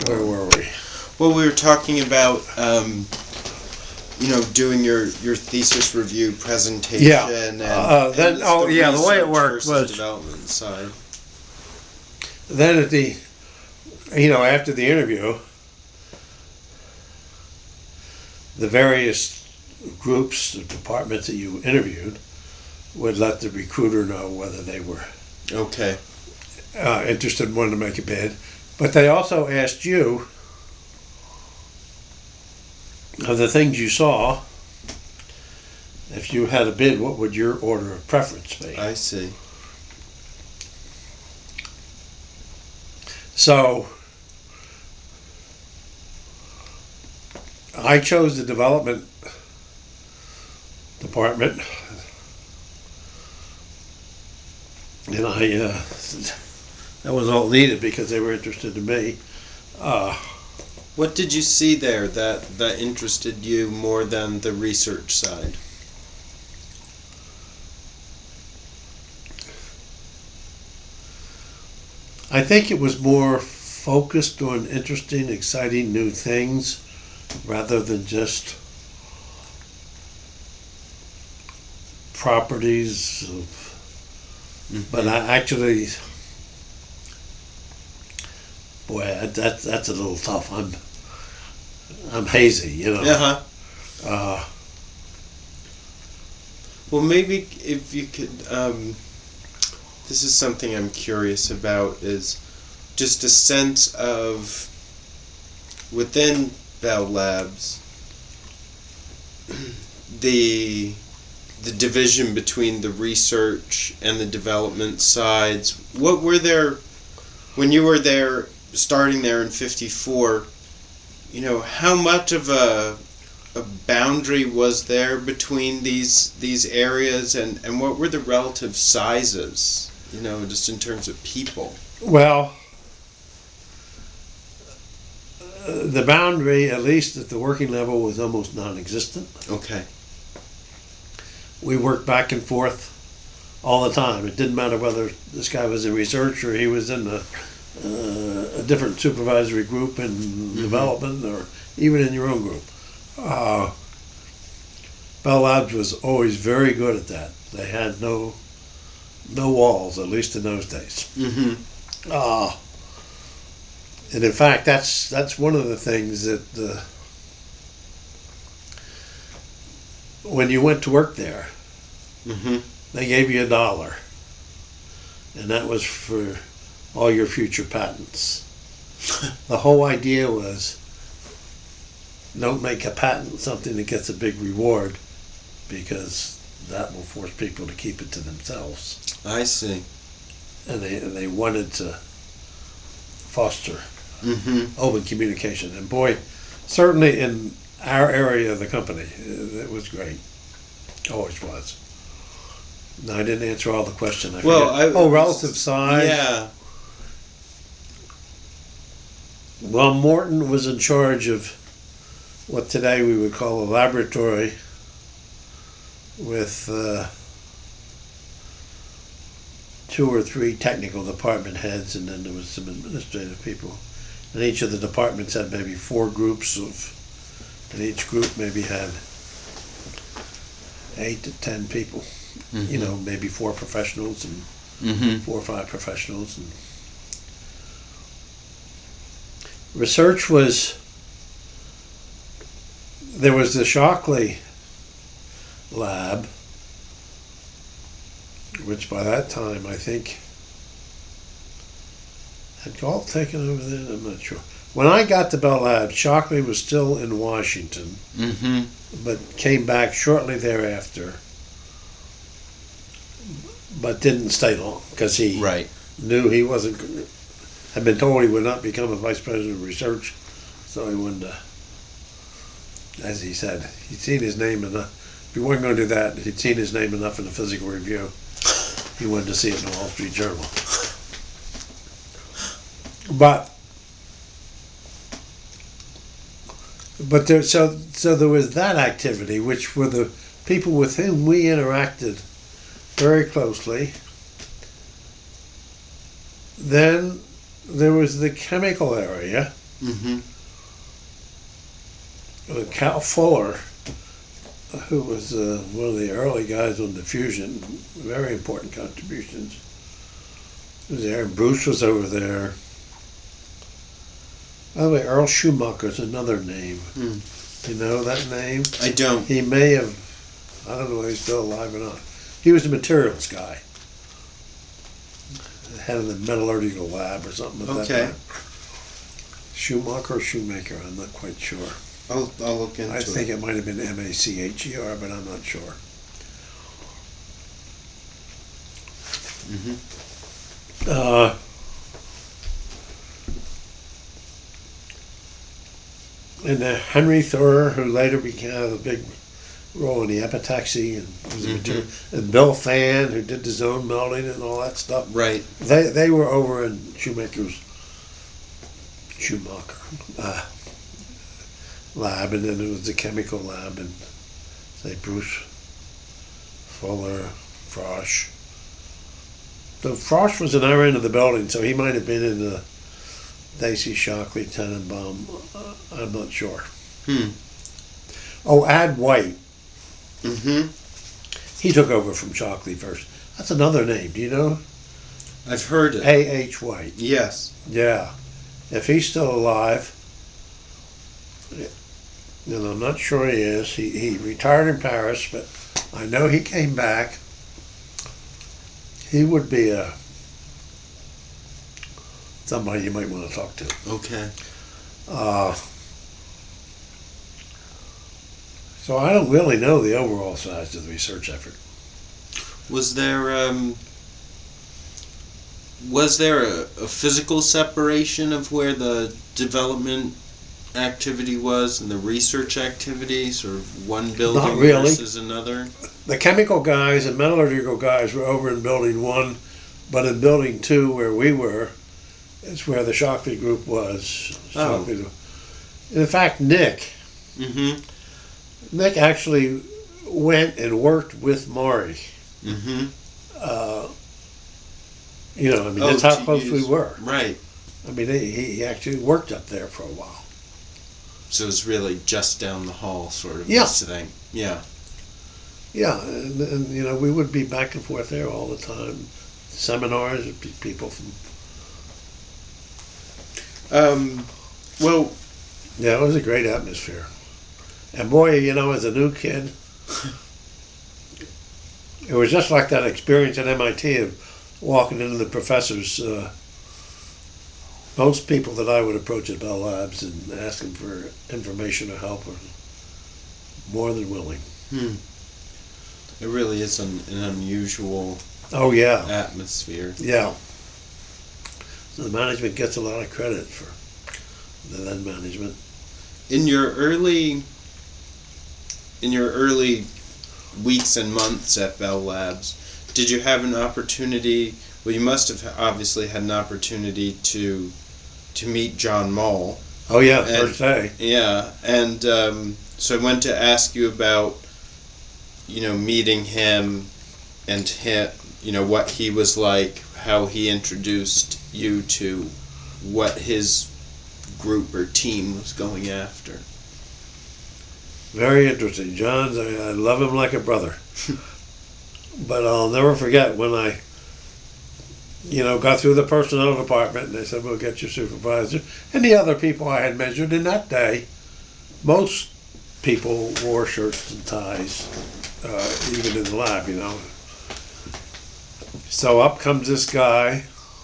Where were we? Well, we were talking about, doing your thesis review presentation. Yeah. And the way it worked was development side. Then after the interview, the various groups, the departments that you interviewed, would let the recruiter know whether they were okay interested and wanted to make a bid. But they also asked you, of the things you saw, if you had a bid, what would your order of preference be? I see. So I chose the development department, and that was all needed because they were interested in me. What did you see there that interested you more than the research side? I think it was more focused on interesting, exciting new things rather than just properties. But I actually, boy, that's a little tough. I'm hazy, Well, maybe if you could, this is something I'm curious about, is just a sense of, within Bell Labs, the division between the research and the development sides. What were there, when you were there, starting there in 54, how much of a boundary was there between these areas, and what were the relative sizes, just in terms of people? Well, the boundary, at least at the working level, was almost non-existent. Okay. We worked back and forth all the time. It didn't matter whether this guy was in research or he was in a different supervisory group in development, or even in your own group. Bell Labs was always very good at that. They had no walls, at least in those days. And in fact, that's one of the things that when you went to work there, they gave you $1, and that was for all your future patents. The whole idea was, don't make a patent something that gets a big reward, because that will force people to keep it to themselves. I see. And they wanted to foster open communication. And boy, certainly in our area of the company, it was great. Always was. No, I didn't answer all the question. Relative size. Yeah. Well, Morton was in charge of what today we would call a laboratory, with 2 or 3 technical department heads, and then there was some administrative people. And each of the departments had maybe 4 groups and each group maybe had 8 to 10 people. Maybe 4 professionals and 4 or 5 professionals. And research there was the Shockley lab, which by that time I think had Galt taken over then. I'm not sure. When I got to Bell Labs, Shockley was still in Washington, but came back shortly thereafter, but didn't stay long because he knew he had been told he would not become a vice president of research, so he wanted to, as he said, he'd seen his name enough. If he wasn't going to do that, he'd seen his name enough in the Physical Review. He wanted to see it in the Wall Street Journal. But there was that activity, which were the people with whom we interacted very closely. Then there was the chemical area, Mm-hmm. Cal Fuller, who was one of the early guys on diffusion, very important contributions, was there. Bruce was over there. By the way, Earl Schumacher's another name. Do you know that name? I don't. He may have, I don't know if he's still alive or not. He was the materials guy. Head of the metallurgical lab or something at that time. Schumacher or Shoemaker, I'm not quite sure. I'll look into it. I think it might have been Macher, but I'm not sure. Mm-hmm. And Henry Thorer, who later became a big role in the epitaxy, and was a material, and Bill Fan, who did the zone melting and all that stuff. Right. They were over in Schumacher lab, and then there was the chemical lab, and say Bruce, Fuller, Frosch. So Frosch was an hour into the building, so he might have been in the Daisy Shockley, Tenenbaum. I'm not sure. Oh, Ad White. Mm-hmm. He took over from Shockley first. That's another name. Do you know? I've heard it. A.H. White. Yes. Yeah. If he's still alive, and I'm not sure he is. He retired in Paris, but I know he came back. He would be somebody you might want to talk to. Okay. So I don't really know the overall size of the research effort. Was there a physical separation of where the development activity was and the research activity, sort of one building Not really. versus another? The chemical guys and metallurgical guys were over in building 1, but in building 2, where we were, is where the Shockley group was. Oh. In fact, Nick actually went and worked with Maury. Mm-hmm. That's how close we were. Right. I mean, he actually worked up there for a while. So it was really just down the hall, sort of, Yeah. this thing. Yeah. Yeah, and we would be back and forth there all the time. Seminars, people from... Well... Yeah, it was a great atmosphere. And boy, as a new kid, it was just like that experience at MIT of walking into the professors. Most people that I would approach at Bell Labs and ask them for information or help were more than willing. It really is an unusual atmosphere. Yeah. So the management gets a lot of credit for the then management. In your early weeks and months at Bell Labs, did you have an opportunity? Well, you must have obviously had an opportunity to meet John Mull. Oh yeah, first day. Yeah, and so I went to ask you about, meeting him and what he was like, how he introduced you to what his group or team was going after. Very interesting. John's, I love him like a brother. But I'll never forget when I, got through the personnel department and they said, we'll get your supervisor. And the other people I had measured in that day, most people wore shirts and ties, even in the lab, So up comes this guy,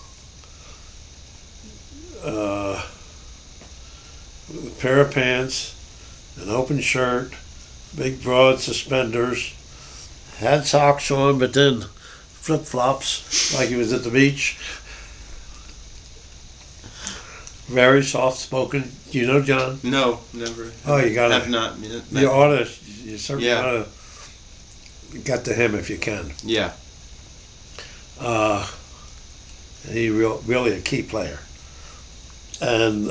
with a pair of pants, an open shirt, big broad suspenders, had socks on, but then flip-flops like he was at the beach. Very soft-spoken. Do you know John? No, never. Oh, you gotta. Have not met. You ought to. You certainly Yeah. ought to get to him if you can. Yeah. He really a key player, and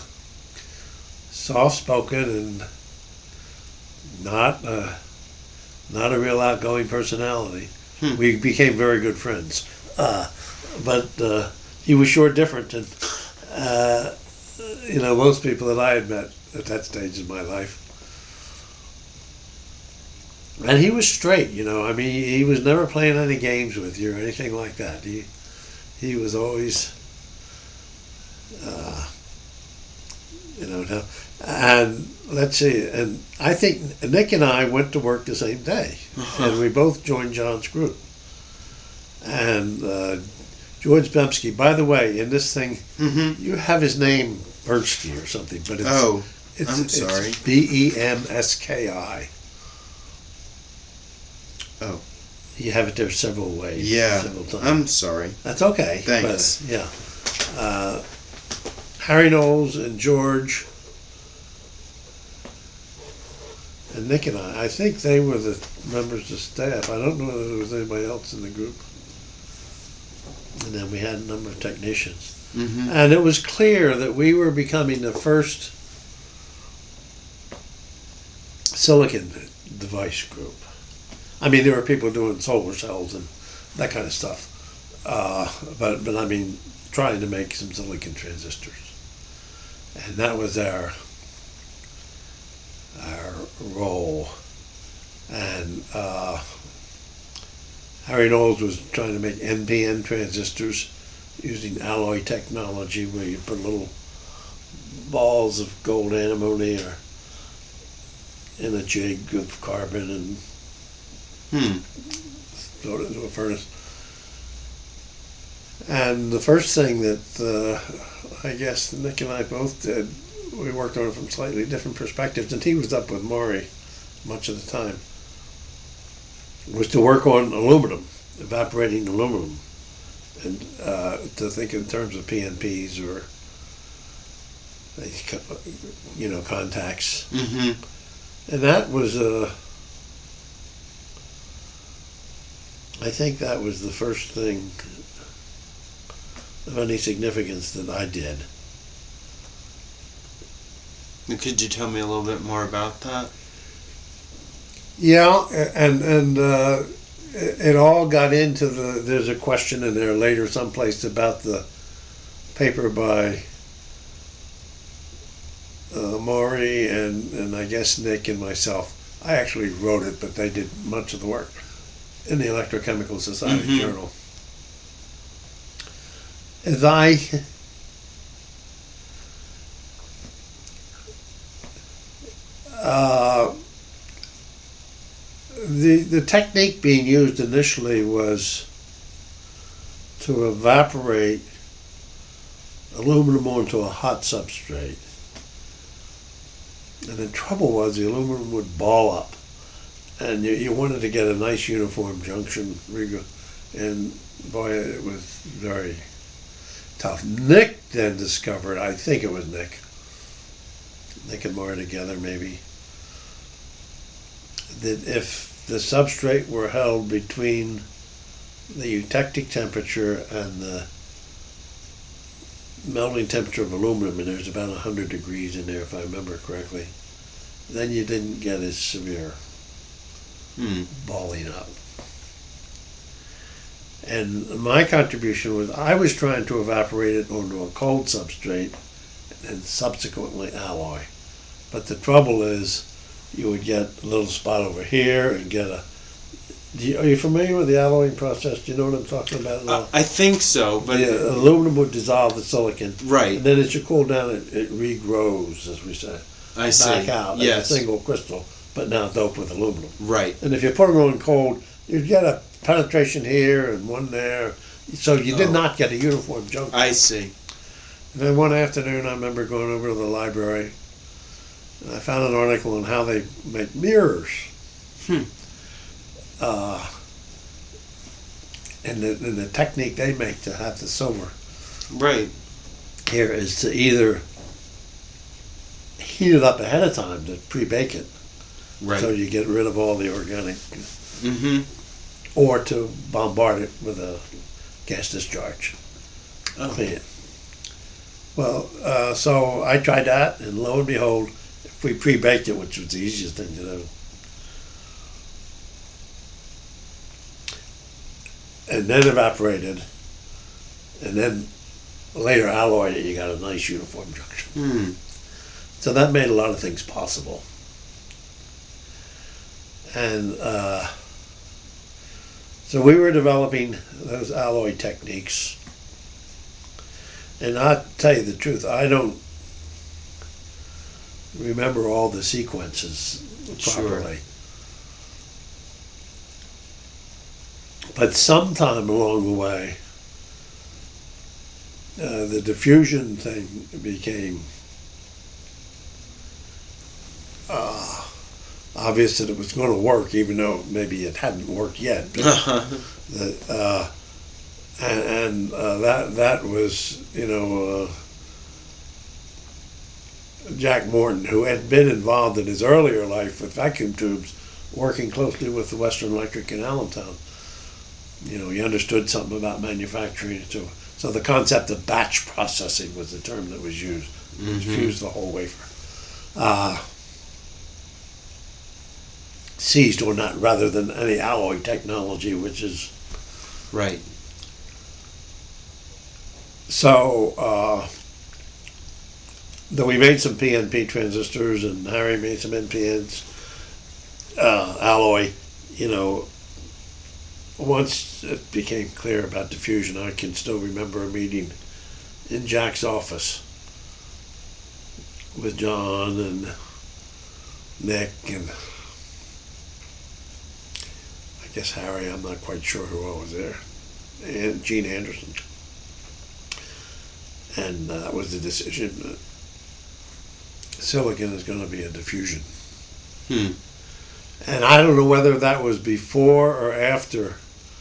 soft-spoken and not a real outgoing personality. We became very good friends, but he was sure different. And most people that I had met at that stage in my life. And he was straight, I mean, he was never playing any games with you or anything like that. He was always, no. And let's see, and I think Nick and I went to work the same day, and we both joined John's group. And George Bemsky, by the way, in this thing, you have his name Bernski or something, but I'm sorry. It's Bemski. Oh. You have it there several ways. Yeah. Several times. I'm sorry. That's okay. Thanks. But, yeah. Harry Knowles and George and Nick and I think they were the members of staff. I don't know whether there was anybody else in the group. And then we had a number of technicians. Mm-hmm. And it was clear that we were becoming the first silicon device group. I mean, there were people doing solar cells and that kind of stuff. But I mean, trying to make some silicon transistors. And that was our role. And Harry Knowles was trying to make NPN transistors using alloy technology where you put little balls of gold antimony or in a jig of carbon and throw it into a furnace. And the first thing that I guess Nick and I both did, we worked on it from slightly different perspectives, and he was up with Maury much of the time, was to work on aluminum, evaporating aluminum, and to think in terms of PNPs or contacts. Mm-hmm. And that was I think that was the first thing of any significance that I did. Could you tell me a little bit more about that? Yeah, and it all got into there's a question in there later someplace about the paper by Maury and I guess Nick and myself. I actually wrote it, but they did much of the work in the Electrochemical Society Journal. As the technique being used initially was to evaporate aluminum onto a hot substrate. And the trouble was the aluminum would ball up. And you wanted to get a nice uniform junction. And boy, it was very tough. Nick then discovered, I think it was Nick and Maury together maybe, that if the substrate were held between the eutectic temperature and the melting temperature of aluminum, and there's about 100 degrees in there if I remember correctly, then you didn't get as severe balling up. And my contribution was I was trying to evaporate it onto a cold substrate and subsequently alloy. But the trouble is you would get a little spot over here and get a... Are you familiar with the alloying process? Do you know what I'm talking about now? I think so, but... The aluminum would dissolve the silicon. Right. And then as you cool down, it regrows, as we say. I see. Back out as a single crystal, but now doped with aluminum. Right. And if you put it on cold, you'd get a penetration here and one there. So you did not get a uniform junction. I see. And then one afternoon, I remember going over to the library, and I found an article on how they make mirrors. And the technique they make to have the silver here is to either heat it up ahead of time to pre-bake it, so you get rid of all the organic, or to bombard it with a gas discharge. Clean it. Well, so I tried that, and lo and behold, if we pre-baked it, which was the easiest thing to do, and then evaporated, and then later alloyed it, you got a nice uniform junction. Hmm. So that made a lot of things possible. And so we were developing those alloy techniques. And I'll tell you the truth, I don't remember all the sequences properly. Sure. But sometime along the way, the diffusion thing became obvious that it was going to work, even though maybe it hadn't worked yet. But that was, Jack Morton, who had been involved in his earlier life with vacuum tubes, working closely with the Western Electric in Allentown. He understood something about manufacturing. So the concept of batch processing was the term that was used. Mm-hmm. Fuse the whole wafer. Seized on that rather than any alloy technology, which is... Right. So, though we made some PNP transistors and Harry made some NPNs, alloy, once it became clear about diffusion, I can still remember a meeting in Jack's office with John and Nick and I guess Harry, I'm not quite sure who else was there, and Gene Anderson. And that was the decision that silicon is going to be a diffusion. And I don't know whether that was before or after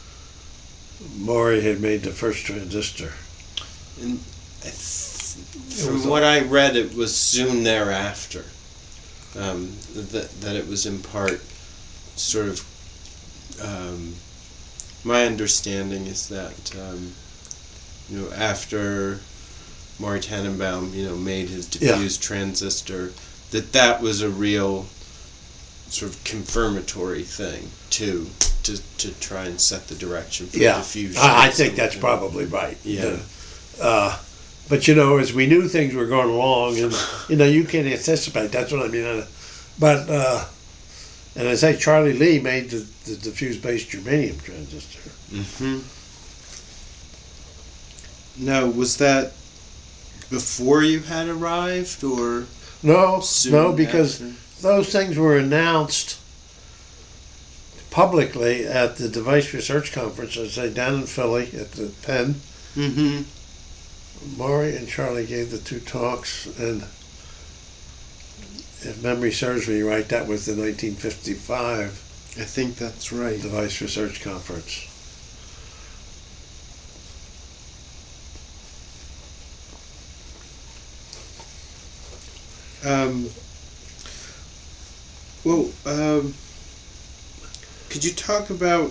Maury had made the first transistor. And from what I read, it was soon thereafter. That it was in part sort of... my understanding is that, after Maury Tannenbaum, made his diffused transistor, that was a real sort of confirmatory thing to try and set the direction for diffusion. I think that's probably right. Yeah. But as we knew things were going along, and you can't anticipate. That's what I mean. But and as I say, Charlie Lee made the diffuse-based germanium transistor. Mm-hmm. Now, was that before you had arrived, or no? Soon No, because after? those things were announced publicly at the Device Research Conference, I say, down in Philly at the Penn. Mm-hmm. Maury and Charlie gave the two talks, and if memory serves me right, that was the 1955 I think that's right. Device Research Conference. Could you talk about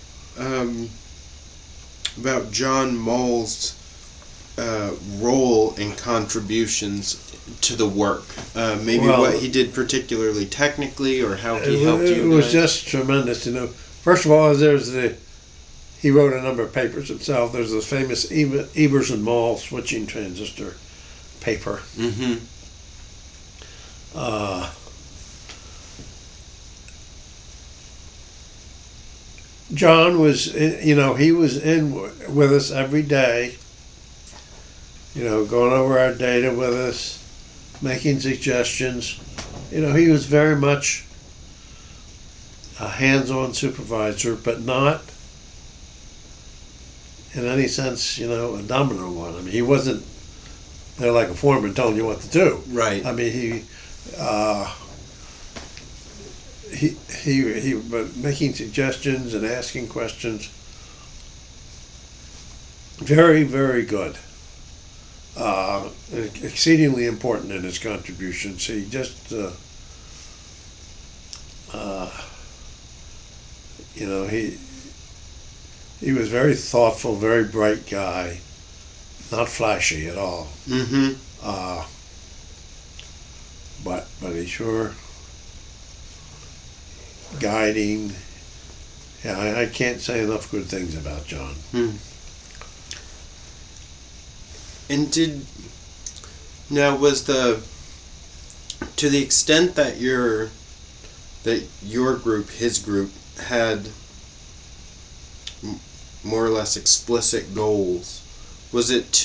John Moll's role and contributions to the work? Maybe what he did particularly technically, or how he helped you. It was just tremendous. First of all, he wrote a number of papers himself. There's the famous Ebers and Moll switching transistor paper. Mm-hmm. John was, he was in with us every day, going over our data with us, making suggestions. He was very much a hands-on supervisor, but not in any sense, a dominant one. I mean, he wasn't there like a foreman telling you what to do. Right. I mean, he was making suggestions and asking questions. Very, very good. Exceedingly important in his contributions. He just, he was very thoughtful, very bright guy, not flashy at all. Mm-hmm. But he sure guiding. Yeah, I can't say enough good things about John. And was to the extent that your group, his group, had more or less explicit goals, was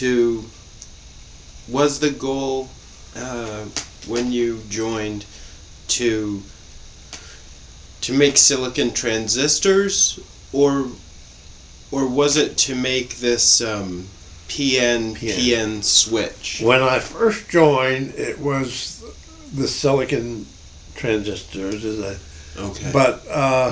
the goal when you joined to make silicon transistors, or was it to make this PN switch? When I first joined, it was the silicon transistors, Okay. but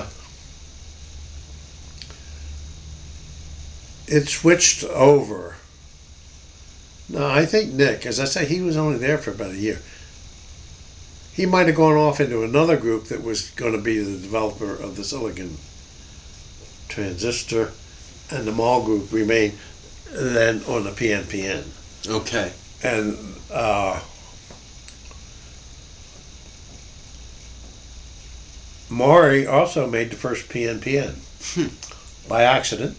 it switched over. No, I think Nick, as I say, he was only there for about a year. He might have gone off into another group that was going to be the developer of the silicon transistor, and the Mall group remained then on the PNPN. Okay. And Maury also made the first PNPN by accident.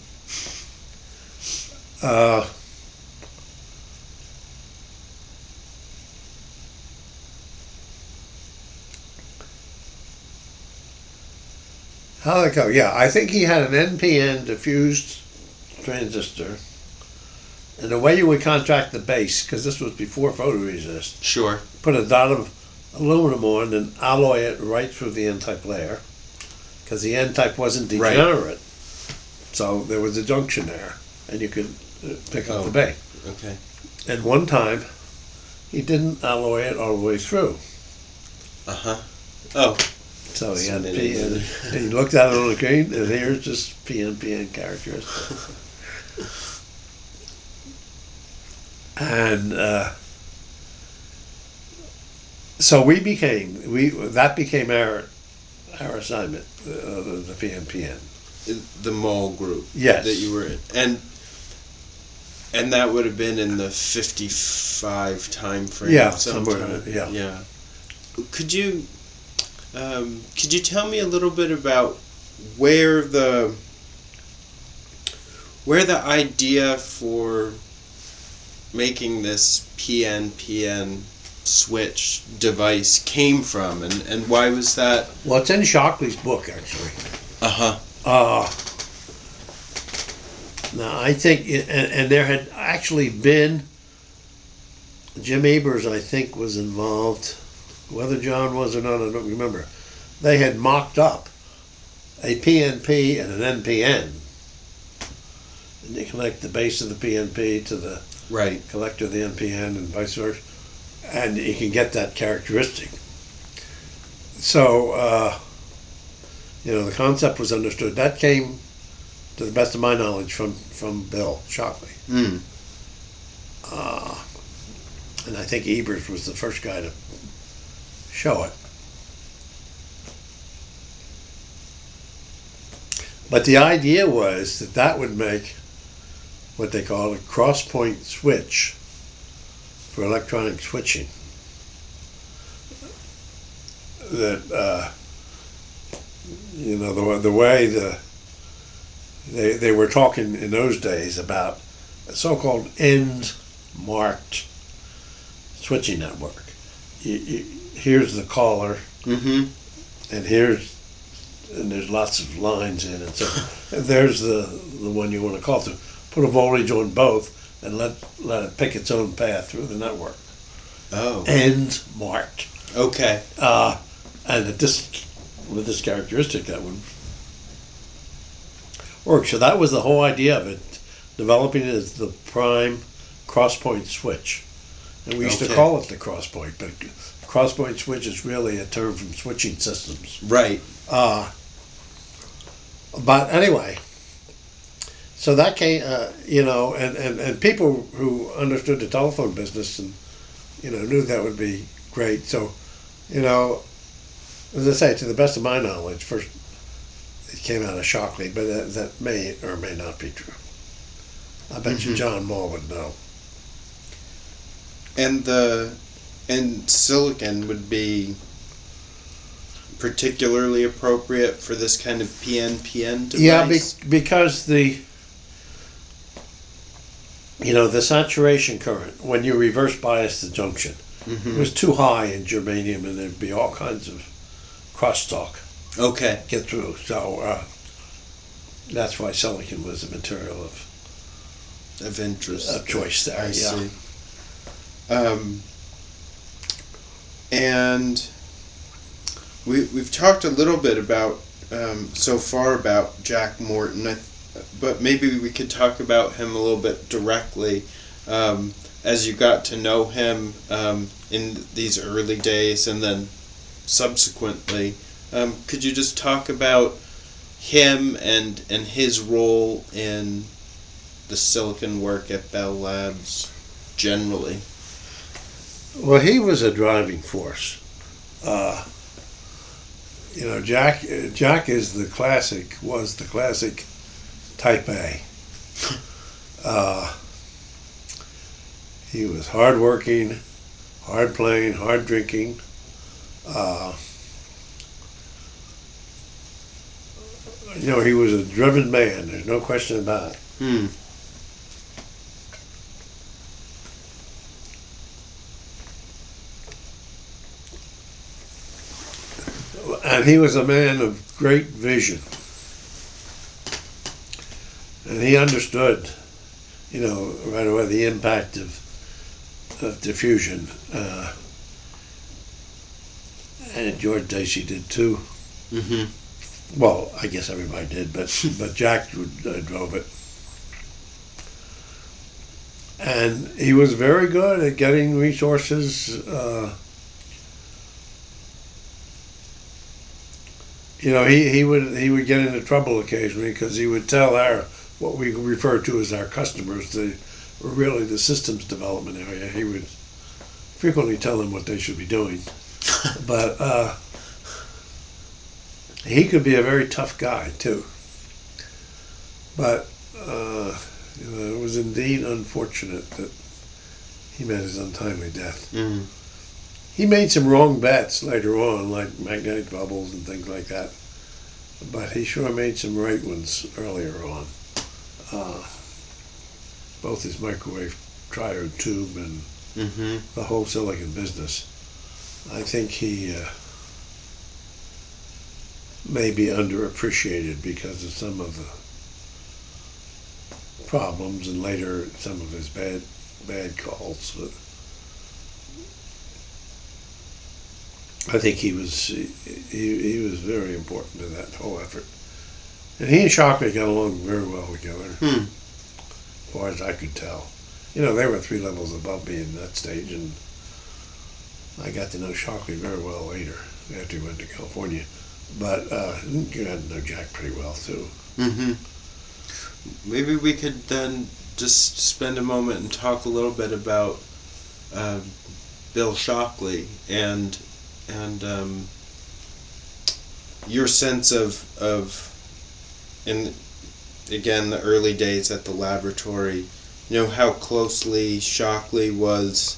How'd it go? Yeah, I think he had an NPN diffused transistor. And the way you would contract the base, because this was before photoresist, Sure. put a dot of aluminum on and alloy it right through the N-type layer, because the N-type wasn't degenerate. So there was a junction there, and you could pick up the bay. Okay. And one time, he didn't alloy it all the way through. Uh-huh. Oh. So he had PN, and he looked at it on the screen, and here's just PNPN characteristics. And so that became our assignment, the PNPN. The Mall group. Yes. That you were in. And that would have been in the 55 time frame. Yeah, sometime. somewhere. Yeah. Could you tell me a little bit about where the idea for making this PNPN switch device came from, and why was that? Well, it's in Shockley's book, actually. Uh-huh. Now, I think, and there had actually been, Jim Ebers, I think, was involved. Whether John was or not, I don't remember. They had mocked up a PNP and an NPN. And you connect the base of the PNP to the collector of the NPN and vice versa. And you can get that characteristic. So, the concept was understood. That came, to the best of my knowledge, from Bill Shockley. Mm. And I think Ebers was the first guy to show it. But the idea was that would make what they call a cross-point switch for electronic switching. That the way they were talking in those days about a so-called end-marked switching network. Here's the caller, Mm-hmm. and there's lots of lines in it. So there's the one you want to call to. Put a voltage on both and let it pick its own path through the network. Oh. End marked. Okay. And with this characteristic, that would work. So that was the whole idea of it, developing it as the prime cross-point switch. And we used to call it the cross-point, but cross-point switch is really a term from switching systems. Right. But anyway, so that came, and people who understood the telephone business and, knew that would be great. So, as I say, to the best of my knowledge, first it came out of Shockley, but that may or may not be true. I bet you John Mall would know. And silicon would be particularly appropriate for this kind of PNPN device? Yeah, because the saturation current, when you reverse bias the junction, it was too high in germanium, and there'd be all kinds of crosstalk Okay. get through. So that's why silicon was a material Of interest. of choice there. I Yeah. see. And we've talked a little bit about so far about Jack Morton, but maybe we could talk about him a little bit directly as you got to know him in these early days and then subsequently. Could you just talk about him and his role in the silicon work at Bell Labs generally? Well, he was a driving force. Jack was the classic Type A. He was hardworking, hard playing, hard drinking. He was a driven man. There's no question about it. And he was a man of great vision. And he understood, right away the impact of diffusion. And George Dacey did too. Mm-hmm. Well, I guess everybody did, but Jack drove it. And he was very good at getting resources. He would get into trouble occasionally because he would tell what we refer to as our customers, were really the systems development area. He would frequently tell them what they should be doing, but he could be a very tough guy too. But it was indeed unfortunate that he met his untimely death. Mm. He made some wrong bets later on, like magnetic bubbles and things like that. But he sure made some right ones earlier on. Both his microwave triode tube and the whole silicon business. I think he may be underappreciated because of some of the problems and later some of his bad calls. But I think he was very important to that whole effort. And he and Shockley got along very well together, as far as I could tell. They were 3 levels above me in that stage, and I got to know Shockley very well later, after he went to California. But you got to know Jack pretty well, too. Mm-hmm. Maybe we could then just spend a moment and talk a little bit about Bill Shockley and your sense of in again the early days at the laboratory, how closely Shockley was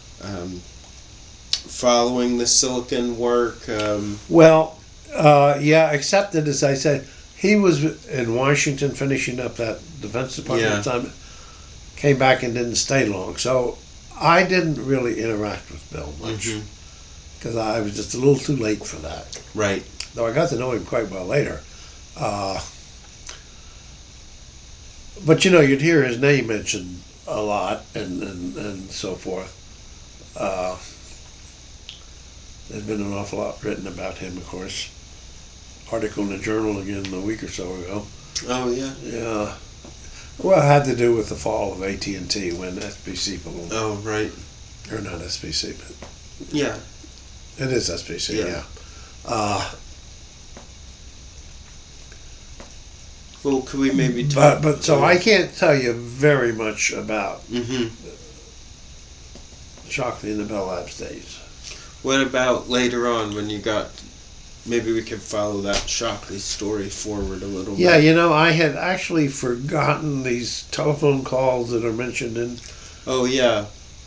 following the silicon work. Except that, as I said, he was in Washington finishing up that Defense Department time, came back and didn't stay long. So I didn't really interact with Bill much because I was just a little too late for that. Right. Though I got to know him quite well later. But you'd hear his name mentioned a lot and so forth. There's been an awful lot written about him, of course. Article in the journal again a week or so ago. Oh, yeah? Yeah. Well, it had to do with the fall of AT&T when SBC belonged. Oh, right. Or not SBC, but... Yeah. It is SBC, yeah. Well, could we maybe talk... But so I can't tell you very much about Shockley and the Bell Labs days. What about later on when you got... Maybe we could follow that Shockley story forward a little bit. Yeah, I had actually forgotten these telephone calls that are mentioned in... Oh, yeah.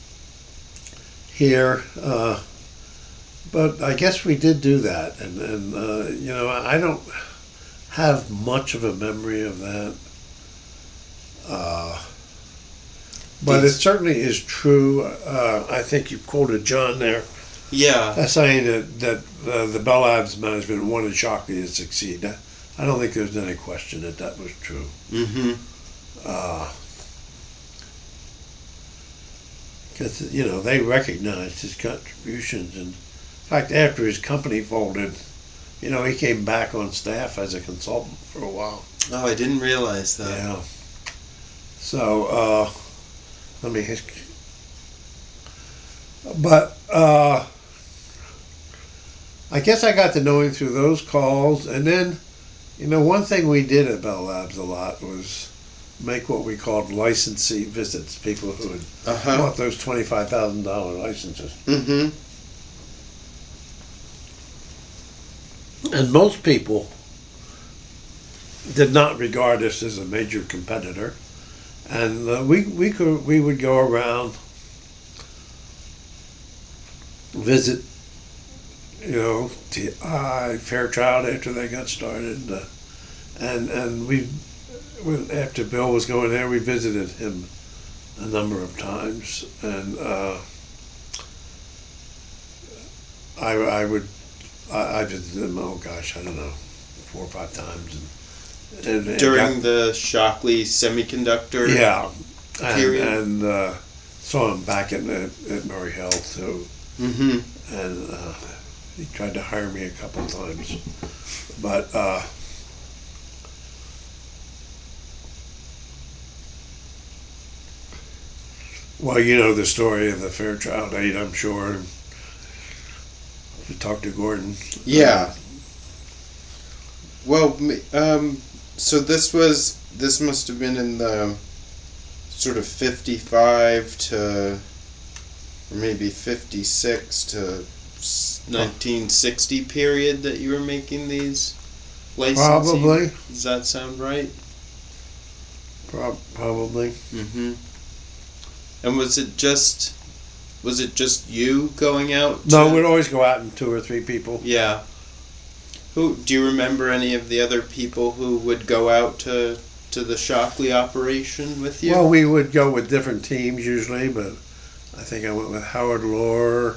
Here. But I guess we did do that. And I don't have much of a memory of that. But it these- certainly is true. I think you quoted John there, yeah. saying that the Bell Labs management wanted Shockley to succeed. I don't think there's any question that was true. Mm-hmm. Because, they recognized his contributions. And in fact, after his company folded, he came back on staff as a consultant for a while. Oh, I didn't realize that. Yeah. So, let me. But I guess I got to know him through those calls, and then, one thing we did at Bell Labs a lot was make what we called licensee visits. People who had bought those $25,000 licenses, Mm-hmm. and most people did not regard us as a major competitor. And we would go around, visit, TI, Fairchild after they got started, and after Bill was going there, we visited him a number of times, and I visited him. Oh gosh, I don't know, 4 or 5 times, and During the Shockley Semiconductor. Yeah, period. and saw him back at Murray Hill too, Mm-hmm. and he tried to hire me a couple of times, but well, the story of the Fairchild 8, I'm sure. You talked to Gordon. Yeah. Well, so this must have been in the sort of 55 to, or maybe 56 to 1960 period that you were making these licensing. Probably. Does that sound right? Probably. Mm-hmm. And was it just you going out? No, we'd always go out in 2 or 3 people. Yeah. Who do you remember? Any of the other people who would go out to the Shockley operation with you? Well, we would go with different teams usually, but I think I went with Howard Lohr.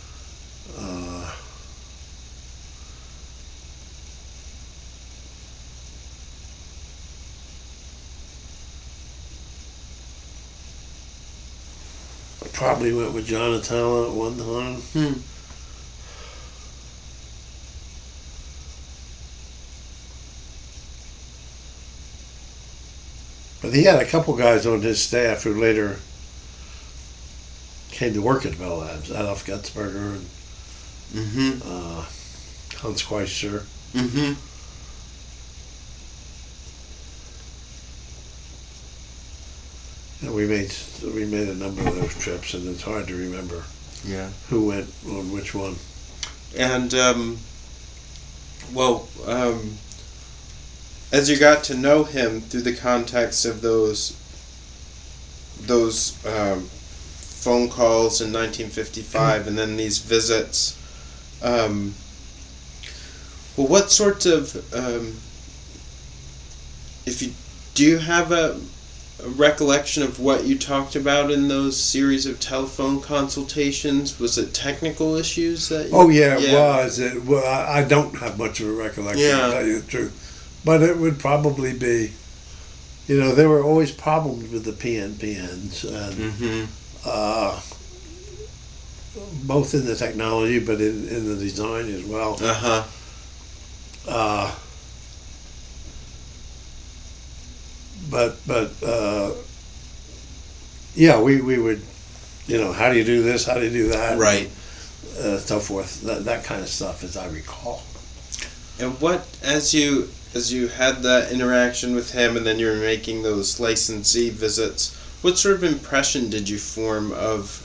Probably went with John Atala at one time. But he had a couple guys on his staff who later came to work at Bell Labs. Adolf Gutzberger and Mm-hmm. Hans Schweitzer. Mm-hmm. And we made a number of those trips, and it's hard to remember Yeah. who went on which one. And as you got to know him through the context of those phone calls in 1955, and then these visits, what sorts of do you have a recollection of what you talked about in those series of telephone consultations? Was it technical issues that? Oh yeah, it was. I don't have much of a recollection, Yeah. to tell you the truth. But it would probably be, there were always problems with the PNPNs, and Mm-hmm. both in the technology, but in the design as well. Uh-huh. But yeah, we would, how do you do this? How do you do that? Right. So forth. That kind of stuff, as I recall. And what, as you had that interaction with him, and then you were making those licensee visits, what sort of impression did you form of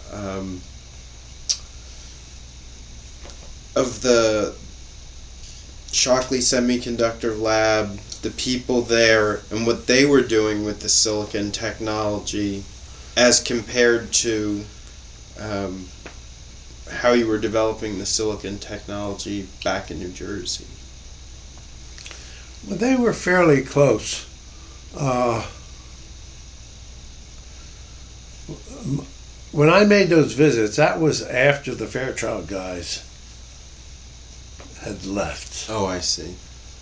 the Shockley Semiconductor Lab, the people there, and what they were doing with the silicon technology, as compared to how you were developing the silicon technology back in New Jersey? Well, they were fairly close. when I made those visits, that was after the Fairchild guys had left. Oh, I see.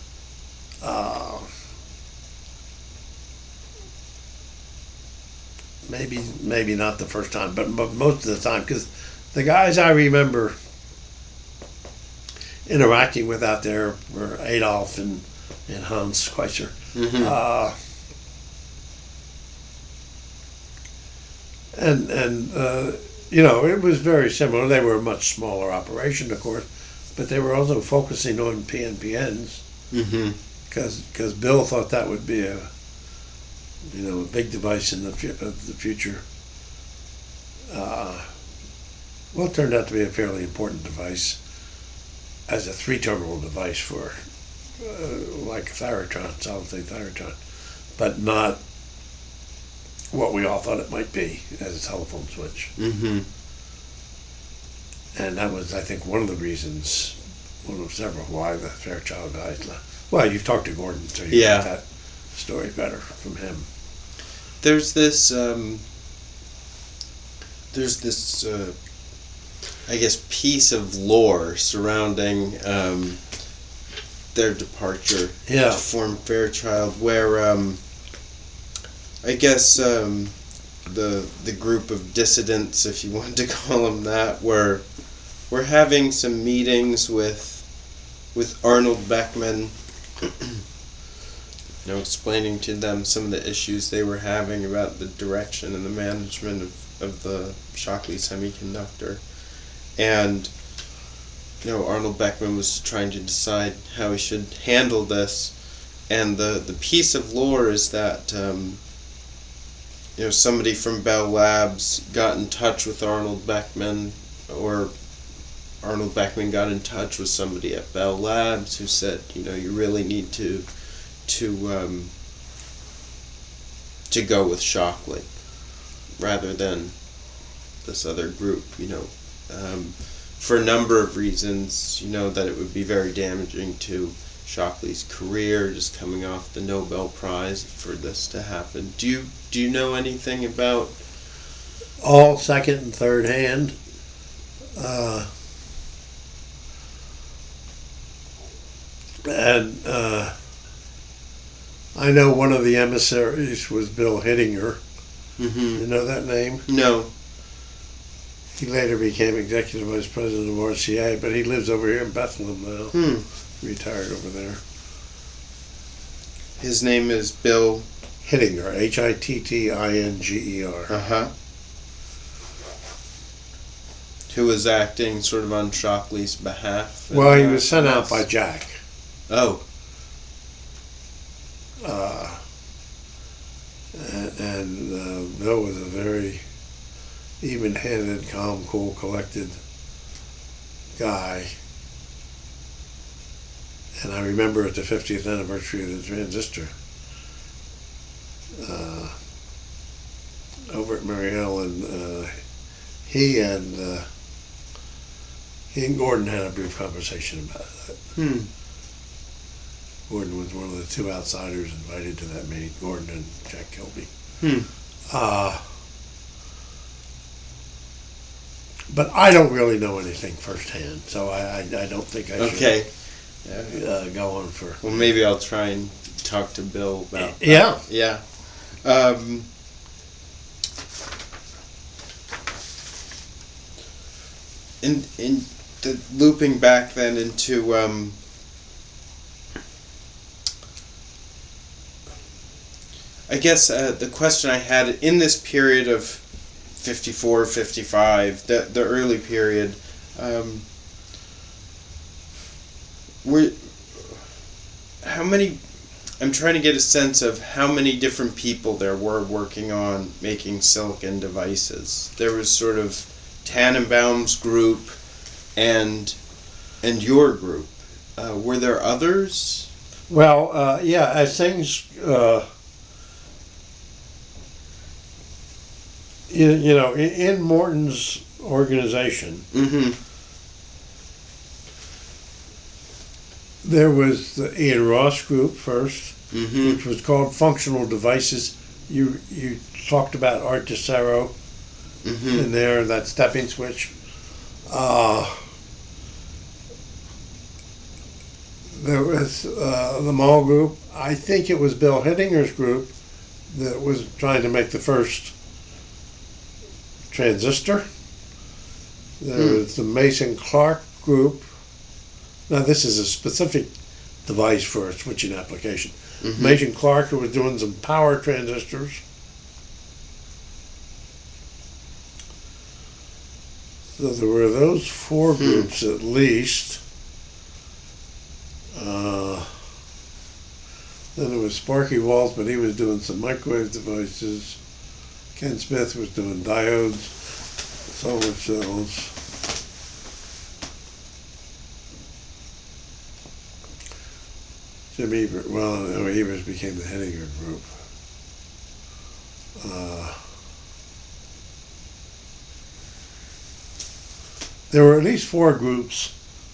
Maybe not the first time, but most of the time, because the guys I remember interacting with out there were Adolf and Hans Schweitzer. Mm-hmm. It was very similar. They were a much smaller operation, of course, but they were also focusing on PNPNs Mm-hmm. because Bill thought that would be a big device in the future. It turned out to be a fairly important device as a 3-terminal device for like Thyratron, solid-state Thyratron, but not what we all thought it might be as a telephone switch. Mm-hmm. And that was, I think, one of the reasons, one of several, why the Fairchild guys left. Well, you've talked to Gordon, so you Yeah. got that story better from him. There's this, I guess, piece of lore surrounding their departure Yeah. to form Fairchild, where I guess the group of dissidents, if you want to call them that, were having some meetings with Arnold Beckman. Explaining to them some of the issues they were having about the direction and the management of the Shockley semiconductor. And, Arnold Beckman was trying to decide how he should handle this. And the piece of lore is that, somebody from Bell Labs got in touch with Arnold Beckman, or Arnold Beckman got in touch with somebody at Bell Labs who said, you really need to go with Shockley rather than this other group, for a number of reasons, that it would be very damaging to Shockley's career, just coming off the Nobel Prize, for this to happen. Do you know anything about All second and third hand. I know one of the emissaries was Bill Hittinger. Mm-hmm. You know that name? No. He later became executive vice president of RCA, but he lives over here in Bethlehem now. Retired over there. His name is Bill Hittinger, Hittinger. Uh-huh. Who was acting sort of on Shockley's behalf. Well, he was sent out by Jack. Oh. Bill was a very even-handed, calm, cool, collected guy. And I remember at the 50th anniversary of the transistor, over at Mary Ellen, he and Gordon had a brief conversation about that. Gordon was one of the two outsiders invited to that meeting, Gordon and Jack Kilby. But I don't really know anything firsthand, so I don't think I should go on for... Well, maybe I'll try and talk to Bill about that. Yeah. Yeah. In the looping back then into I guess the question I had in this period of 54, 55, the early period, how many, I'm trying to get a sense of how many different people there were working on making silicon devices. There was sort of Tannenbaum's group and your group. Were there others? Well, yeah, as things... in Morton's organization, there was the Ian Ross group first, which was called Functional Devices. You talked about Art DeSero Mm-hmm. in there, that stepping switch. There was the mall group. I think it was Bill Hittinger's group that was trying to make the first transistor. There was the Mason Clark group. Now this is a specific device for a switching application. Mm-hmm. Mason Clark was doing some power transistors. So there were those four groups at least. Then there was Sparky Waltz, but he was doing some microwave devices. Ken Smith was doing diodes, solar cells. Jim Ebert, well, no, Ebert became the Hittinger group. There were at least four groups,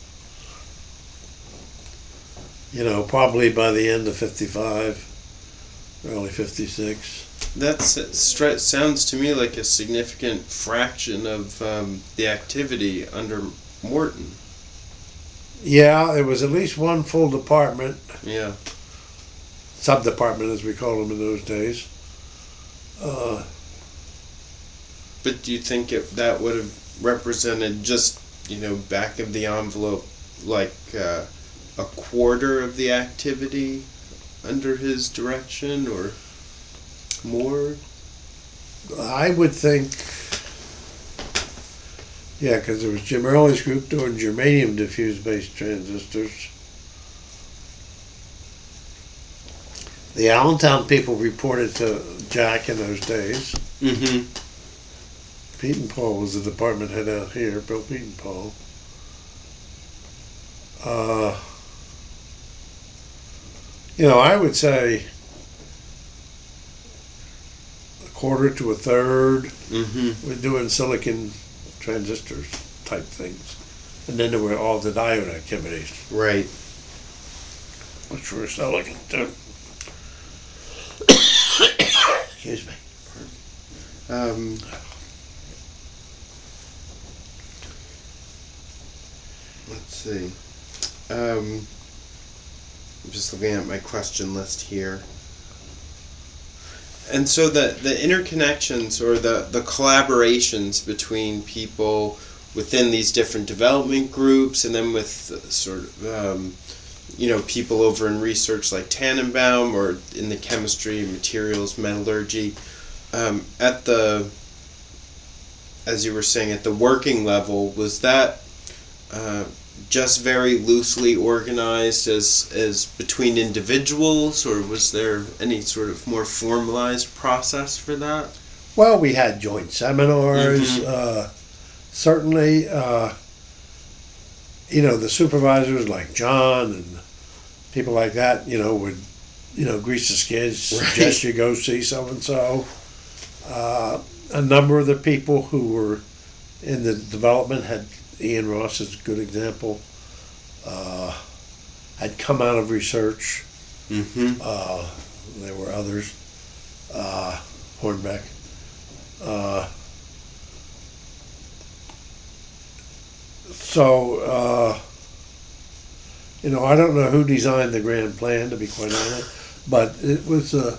probably by the end of 55, early 56. That sounds to me like a significant fraction of the activity under Morton. Yeah, there was at least one full department, Yeah. sub-department as we called them in those days. But do you think that would have represented just, back of the envelope, like a quarter of the activity under his direction, or more? I would think, yeah, because there was Jim Early's group doing germanium diffuse-based transistors. The Allentown people reported to Jack in those days. Mm-hmm. Pete and Paul was the department head out here, Bill Pete and Paul. I would say a quarter to a third were doing silicon transistors type things. And then there were all the diode activities, Right. which were silicon too. Excuse me. Let's see. I'm just looking at my question list here. And so the interconnections or the collaborations between people within these different development groups, and then with sort of people over in research like Tannenbaum, or in the chemistry, materials, metallurgy, at the, as you were saying, at the working level, was that just very loosely organized as between individuals, or was there any sort of more formalized process for that? Well, we had joint seminars. Certainly, the supervisors like John and people like that, would, grease the skids, suggest you go see so-and-so. A number of the people who were in the development had, Ian Ross is a good example, had come out of research. There were others, Hornbeck. I don't know who designed the grand plan, to be quite honest, but it was, it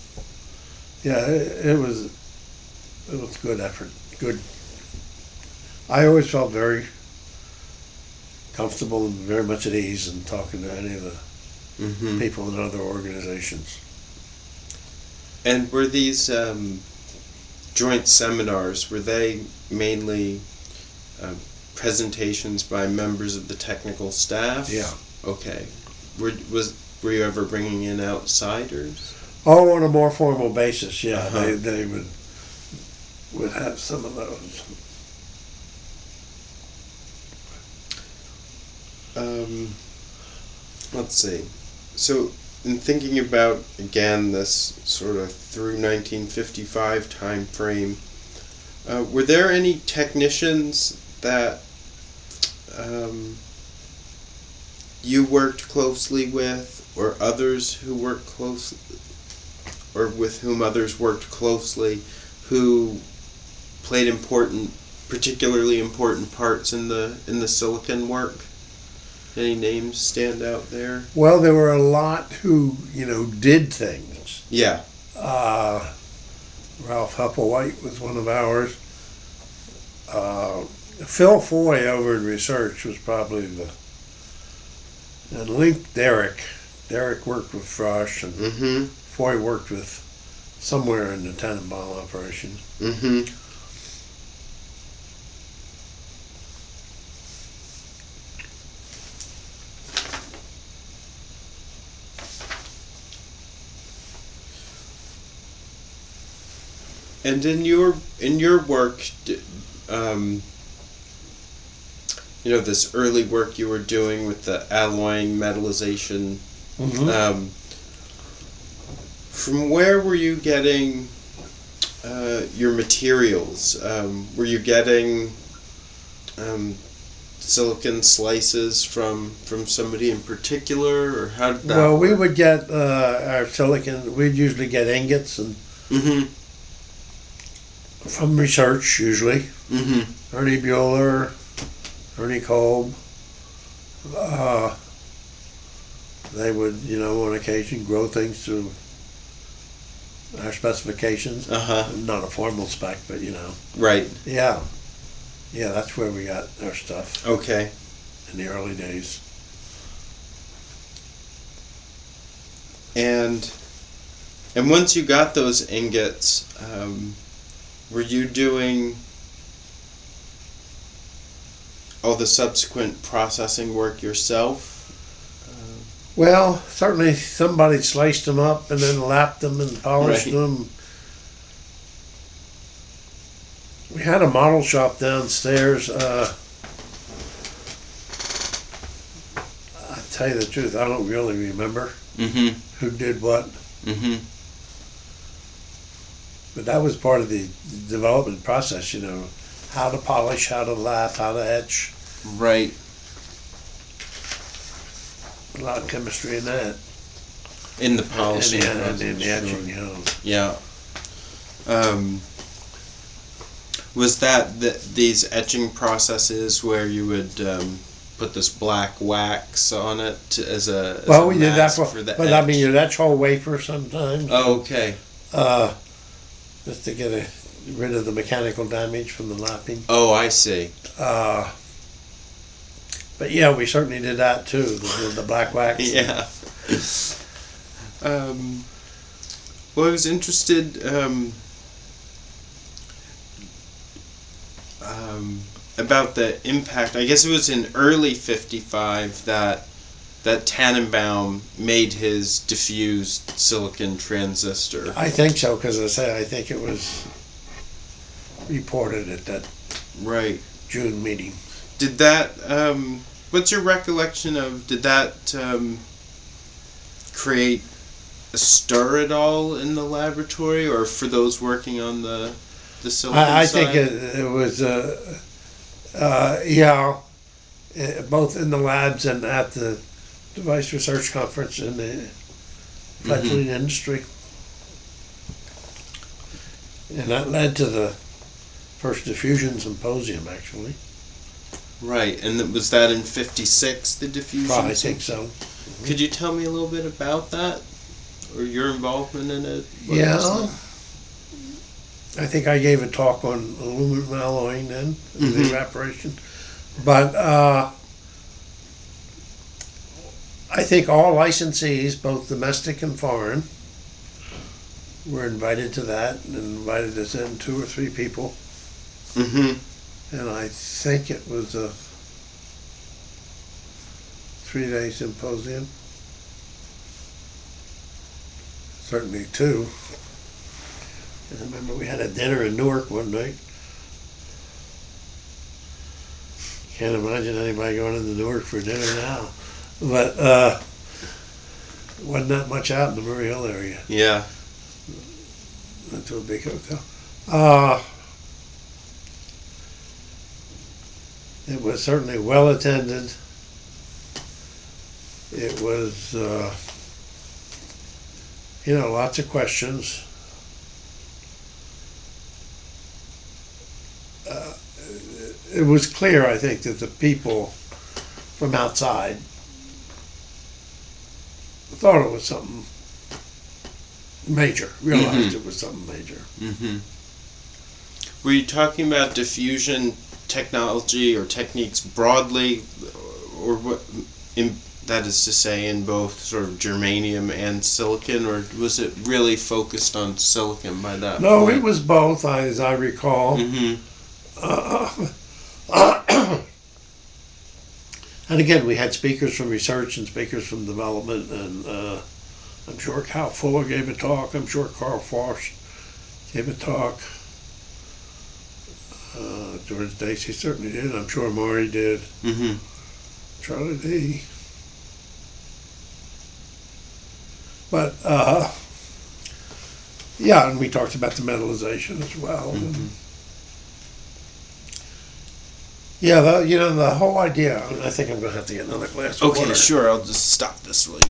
was good effort. Good. I always felt very comfortable and very much at ease in talking to any of the people in other organizations. And were these joint seminars, were they mainly presentations by members of the technical staff? Yeah. Okay. Were you ever bringing in outsiders? Oh, on a more formal basis, yeah. They would have some of those. Let's see. So, in thinking about, again, this sort of through 1955 time frame, were there any technicians that you worked closely with, or others who worked closely, or with whom others worked closely, who played particularly important parts in the silicon work? Any names stand out there? Well, there were a lot who, did things. Yeah. Ralph Hupplewhite was one of ours. Phil Foy over in research was probably and Link Derrick. Derrick worked with Frosch, and Mm-hmm. Foy worked with somewhere in the Tannenbaum operation. Mm-hmm. And in your work, this early work you were doing with the alloying metallization. Mm-hmm. From where were you getting your materials? Were you getting silicon slices from somebody in particular, or how did that Well, we work? would get our silicon. We'd usually get ingots and Mm-hmm. from research usually. Mm-hmm. Ernie Bueller, Ernie Kolb. They would, on occasion grow things to our specifications. Uh-huh. Not a formal spec, but Right. Yeah. Yeah, that's where we got our stuff Okay. in the early days. And once you got those ingots, were you doing all the subsequent processing work yourself? Well, certainly somebody sliced them up and then lapped them and polished Right. them. We had a model shop downstairs. I tell you the truth, I don't really remember Mm-hmm. who did what, Mm-hmm. but that was part of the development process. How to polish, how to lap, how to etch. Right. A lot of chemistry in that. In the polishing And in the process, etching, sure. Yeah. Was that these etching processes where you would put this black wax on it as a Well, we did that mask for the but I etch? mean, you'd etch whole wafer sometimes. Oh, okay. Just to get rid of the mechanical damage from the lapping. Oh, I see. But yeah, we certainly did that too. The black wax. Yeah. Well, I was interested about the impact. I guess it was in early '55 that Tannenbaum made his diffused silicon transistor. I think so, because I think it was reported at that Right. June meeting. Did that? What's your recollection of? Did that create a stir at all in the laboratory, or for those working on the silicon I side? think it was, yeah, both in the labs and at the Device Research Conference in the fledgling industry. And that led to the first diffusion symposium, actually. Right, and was that in '56, the diffusion? Probably think so. Could you tell me a little bit about that, or your involvement in it? What Yeah. was that? I think I gave a talk on aluminum alloying then, the Mhm. evaporation. But I think all licensees, both domestic and foreign, were invited to that, and invited to send 2 or 3 people. Mm-hmm. And I think it was a 3-day symposium. Certainly 2. I remember we had a dinner in Newark one night. Can't imagine anybody going into Newark for dinner now. But wasn't that much out in the Murray Hill area. Yeah. Went to a big hotel. It was certainly well attended. It was, lots of questions. it was clear, I think, that the people from outside thought it was something major, realized it was something major. Mm-hmm. Were you talking about diffusion technology or techniques broadly, or what? That is to say, in both sort of germanium and silicon, or was it really focused on silicon by that No, point? it was both, as I recall. Mm-hmm. And again, we had speakers from research and speakers from development, and I'm sure Cal Fuller gave a talk. I'm sure Carl Fosch gave a talk. George Dacey certainly did. I'm sure Maury did. Mm-hmm. Charlie D. But yeah, and we talked about the metallization as well. Mm-hmm. Yeah, the whole idea. I think I'm going to have to get another glass of water. Okay, sure. I'll just stop this really